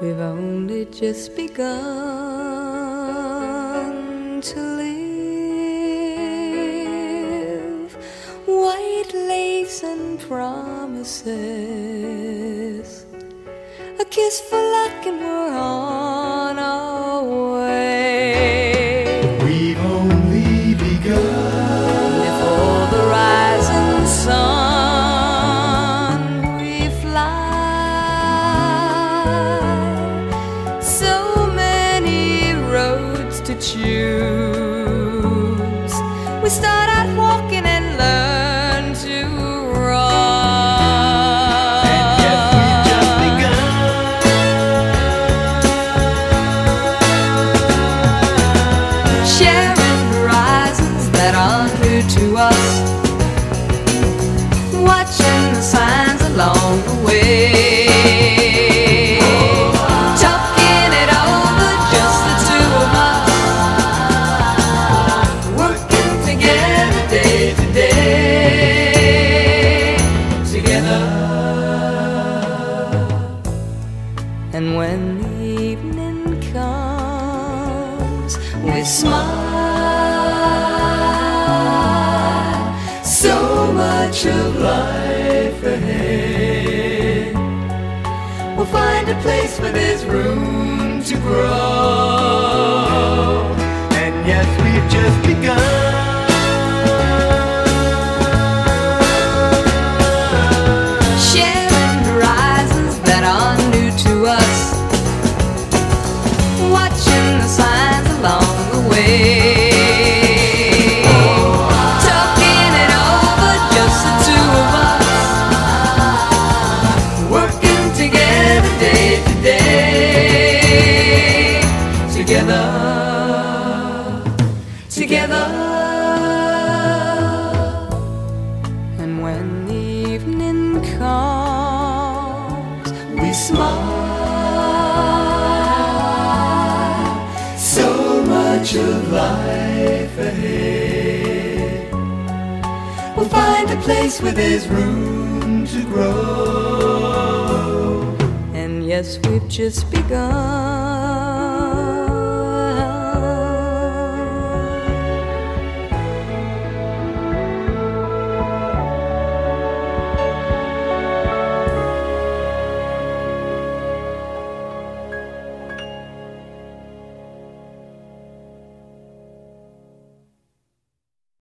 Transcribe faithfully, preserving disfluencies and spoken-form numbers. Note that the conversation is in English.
We've only just begun to live. White lace and promises, a kiss for luck and we're on our way. We've only begun. Before the rising sun we fly. So many roads to choose. We start out walking and learn to run. And yet we've just begun. Sharing horizons that are new to us, watching the signs along the way, talking it over, just the two of us, working together day to day, together. And when the evening comes, we smile. So much of life ahead. We'll find a place where there's room to grow. And yes, we've just begun. Sharing horizons that are new to us, watching the signs along the way, talking it over, just the two of us, working together day to day, together, together. And when the evening comes, we smile. So much of life ahead. We'll find a place where there's room to grow. And yes, we've just begun.